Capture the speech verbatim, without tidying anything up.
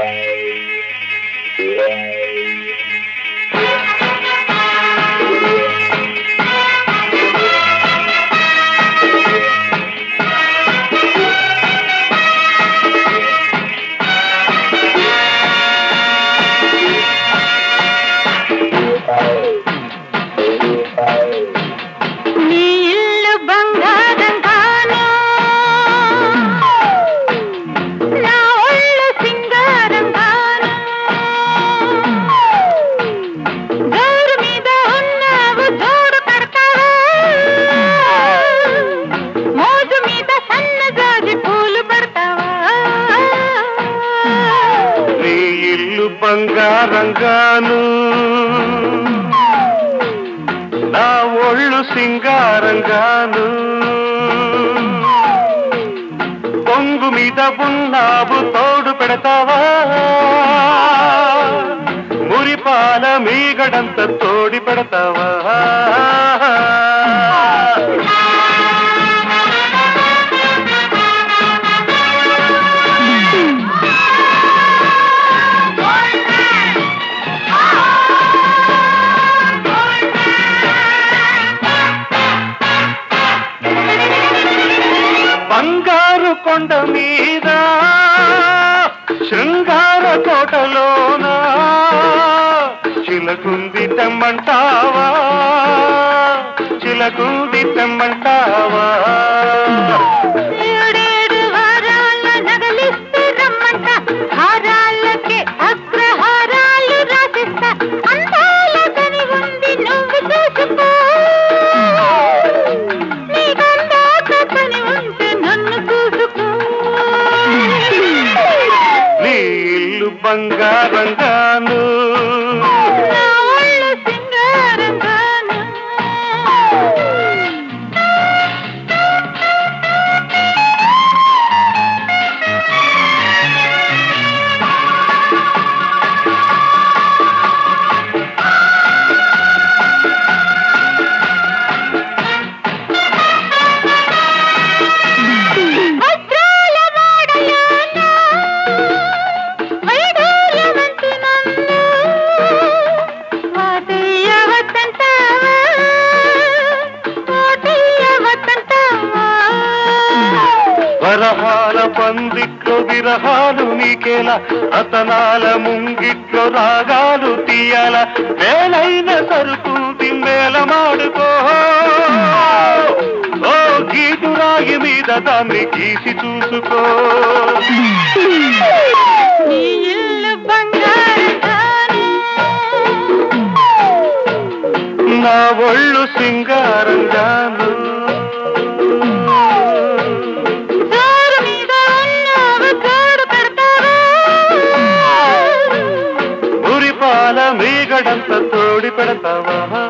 బంగారంగాను నా ఒళ్ళు సింగారంగాను పొంగు మీద ఉన్నావు తోడు పెడతావా మురిపాల మీగడంత తోడి పెడతావా బంగారు కొండ మీద శృంగార కోటలోన చిలకుంది తెమ్మంటావా చిలకుంది తెమ్మంటావా ఏడేడు వారాల నగలిస్తే రమ్మంట హారాలకే అగ్రహారాలు రాసిస్తా అందాల కని ఉంది నువ్వు చూసుకో నీకందాక కని ఉంటే నన్ను చూసుకో నీ ఇల్లు బంగారంగాను నా ఒళ్ళు సింగారంగాను వజ్రాల వాడలోన వైఢూర్యవంతి నన్ను వాటయ్యవద్దంటావా వాటయ్యవద్దంటావా వరహాల పందిట్లో విరహాలు నీకేలా రతనాల ముంగిట్లో రాగాలు తీయాల వేలైన సరుకుంది మేళమాడుకో ఓ గీటు రాగి మీద దాన్ని గీసి చూసుకో నీ ఇల్లు బంగారంగాను నా ఒళ్ళు సింగారంగాను జోరు మీద ఉన్నావు జోడు పెడతావా మురిపాల మీగడంత తోడి పెడతావా